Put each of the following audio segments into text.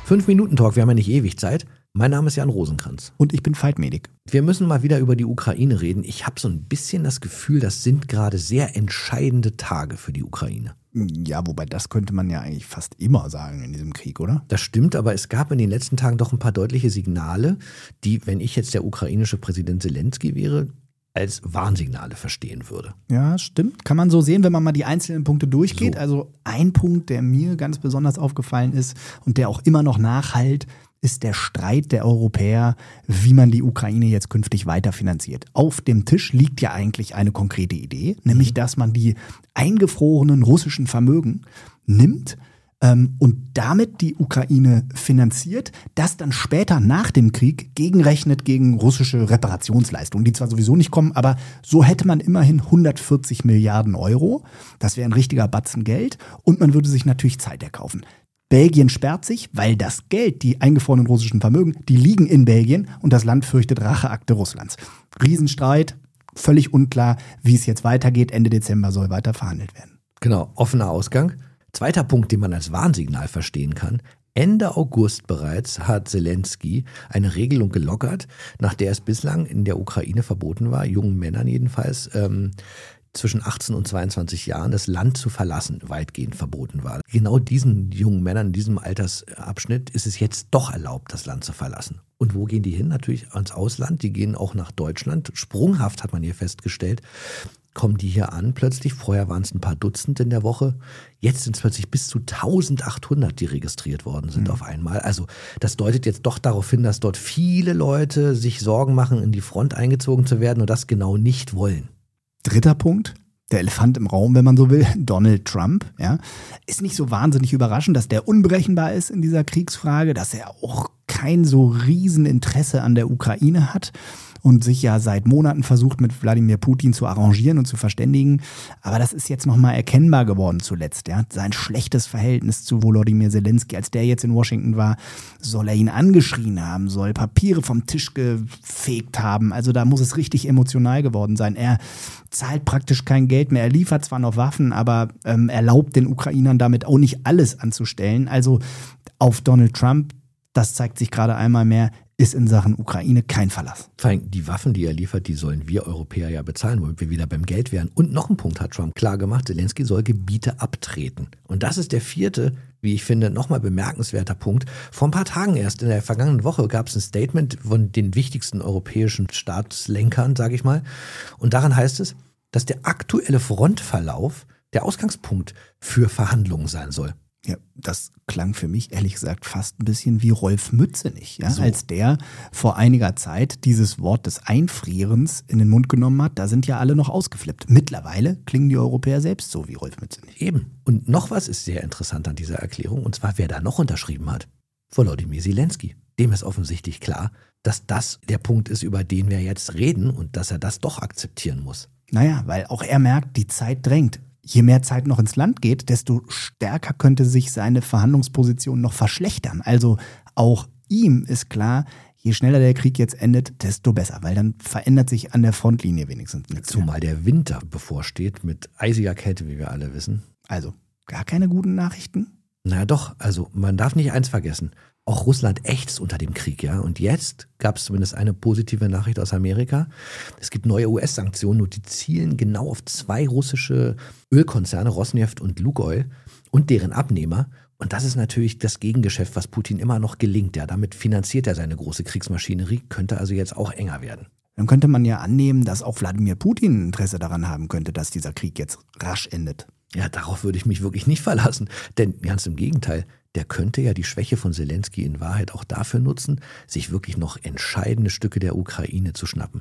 5-Minuten-Talk, wir haben ja nicht ewig Zeit. Mein Name ist Jan Rosenkranz. Und ich bin Veit-Medik. Wir müssen mal wieder über die Ukraine reden. Ich habe so ein bisschen das Gefühl, das sind gerade sehr entscheidende Tage für die Ukraine. Ja, wobei das könnte man ja eigentlich fast immer sagen in diesem Krieg, oder? Das stimmt, aber es gab in den letzten Tagen doch ein paar deutliche Signale, die, wenn ich jetzt der ukrainische Präsident Zelensky wäre, als Warnsignale verstehen würde. Ja, stimmt. Kann man so sehen, wenn man mal die einzelnen Punkte durchgeht. So. Also ein Punkt, der mir ganz besonders aufgefallen ist und der auch immer noch nachhallt, ist der Streit der Europäer, wie man die Ukraine jetzt künftig weiterfinanziert. Auf dem Tisch liegt ja eigentlich eine konkrete Idee, nämlich dass man die eingefrorenen russischen Vermögen nimmt und damit die Ukraine finanziert, das dann später nach dem Krieg gegenrechnet gegen russische Reparationsleistungen, die zwar sowieso nicht kommen, aber so hätte man immerhin 140 Milliarden Euro. Das wäre ein richtiger Batzen Geld und man würde sich natürlich Zeit erkaufen. Belgien sperrt sich, weil das Geld, die eingefrorenen russischen Vermögen, die liegen in Belgien und das Land fürchtet Racheakte Russlands. Riesenstreit, völlig unklar, wie es jetzt weitergeht. Ende Dezember soll weiter verhandelt werden. Genau, offener Ausgang. Zweiter Punkt, den man als Warnsignal verstehen kann. Ende August bereits hat Zelensky eine Regelung gelockert, nach der es bislang in der Ukraine verboten war, jungen Männern jedenfalls, zwischen 18 und 22 Jahren das Land zu verlassen, weitgehend verboten war. Genau diesen jungen Männern in diesem Altersabschnitt ist es jetzt doch erlaubt, das Land zu verlassen. Und wo gehen die hin? Natürlich ans Ausland. Die gehen auch nach Deutschland. Sprunghaft hat man hier festgestellt. Kommen die hier an plötzlich. Vorher waren es ein paar Dutzend in der Woche. Jetzt sind es plötzlich bis zu 1800, die registriert worden sind auf einmal. Also das deutet jetzt doch darauf hin, dass dort viele Leute sich Sorgen machen, in die Front eingezogen zu werden und das genau nicht wollen. Dritter Punkt, der Elefant im Raum, wenn man so will, Donald Trump. Ja, ist nicht so wahnsinnig überraschend, dass der unberechenbar ist in dieser Kriegsfrage, dass er auch kein so Rieseninteresse an der Ukraine hat und sich ja seit Monaten versucht, mit Wladimir Putin zu arrangieren und zu verständigen. Aber das ist jetzt nochmal erkennbar geworden zuletzt. Ja? Sein schlechtes Verhältnis zu Volodymyr Zelensky, als der jetzt in Washington war, soll er ihn angeschrien haben, soll Papiere vom Tisch gefegt haben. Also da muss es richtig emotional geworden sein. Er zahlt praktisch kein Geld mehr. Er liefert zwar noch Waffen, aber erlaubt den Ukrainern damit auch nicht alles anzustellen. Also auf Donald Trump, das zeigt sich gerade einmal mehr, ist in Sachen Ukraine kein Verlass. Vor allem die Waffen, die er liefert, die sollen wir Europäer ja bezahlen, womit wir wieder beim Geld wären. Und noch ein Punkt hat Trump klar gemacht, Zelensky soll Gebiete abtreten. Und das ist der vierte, wie ich finde, nochmal bemerkenswerter Punkt. Vor ein paar Tagen erst, in der vergangenen Woche, gab es ein Statement von den wichtigsten europäischen Staatslenkern, sage ich mal. Und daran heißt es, dass der aktuelle Frontverlauf der Ausgangspunkt für Verhandlungen sein soll. Ja, das klang für mich ehrlich gesagt fast ein bisschen wie Rolf Mützenich, ja? So. Als der vor einiger Zeit dieses Wort des Einfrierens in den Mund genommen hat. Da sind ja alle noch ausgeflippt. Mittlerweile klingen die Europäer selbst so wie Rolf Mützenich. Eben. Und noch was ist sehr interessant an dieser Erklärung, und zwar, wer da noch unterschrieben hat. Volodymyr Zelensky. Dem ist offensichtlich klar, dass das der Punkt ist, über den wir jetzt reden und dass er das doch akzeptieren muss. Naja, weil auch er merkt, die Zeit drängt. Je mehr Zeit noch ins Land geht, desto stärker könnte sich seine Verhandlungsposition noch verschlechtern. Also auch ihm ist klar, je schneller der Krieg jetzt endet, desto besser, weil dann verändert sich an der Frontlinie wenigstens nichts. Zumal der Winter bevorsteht mit eisiger Kälte, wie wir alle wissen. Also gar keine guten Nachrichten? Naja doch, also man darf nicht eins vergessen. Auch Russland ächzt unter dem Krieg, ja. Und jetzt gab es zumindest eine positive Nachricht aus Amerika. Es gibt neue US-Sanktionen und die zielen genau auf 2 russische Ölkonzerne, Rosneft und Lukoil und deren Abnehmer. Und das ist natürlich das Gegengeschäft, was Putin immer noch gelingt. Ja, damit finanziert er seine große Kriegsmaschinerie, könnte also jetzt auch enger werden. Dann könnte man ja annehmen, dass auch Wladimir Putin Interesse daran haben könnte, dass dieser Krieg jetzt rasch endet. Ja, darauf würde ich mich wirklich nicht verlassen. Denn ganz im Gegenteil, der könnte ja die Schwäche von Zelensky in Wahrheit auch dafür nutzen, sich wirklich noch entscheidende Stücke der Ukraine zu schnappen.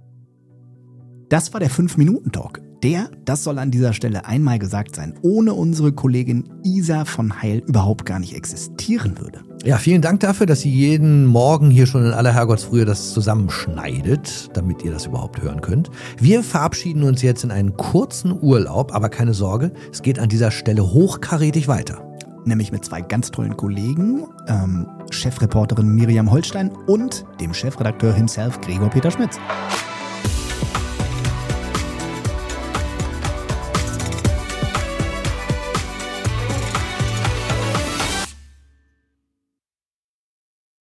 Das war der 5-Minuten-Talk. Das soll an dieser Stelle einmal gesagt sein, ohne unsere Kollegin Isa von Heil überhaupt gar nicht existieren würde. Ja, vielen Dank dafür, dass sie jeden Morgen hier schon in aller Herrgottsfrühe das zusammenschneidet, damit ihr das überhaupt hören könnt. Wir verabschieden uns jetzt in einen kurzen Urlaub, aber keine Sorge, es geht an dieser Stelle hochkarätig weiter. Nämlich mit 2 ganz tollen Kollegen, Chefreporterin Miriam Holstein und dem Chefredakteur himself, Gregor Peter Schmitz.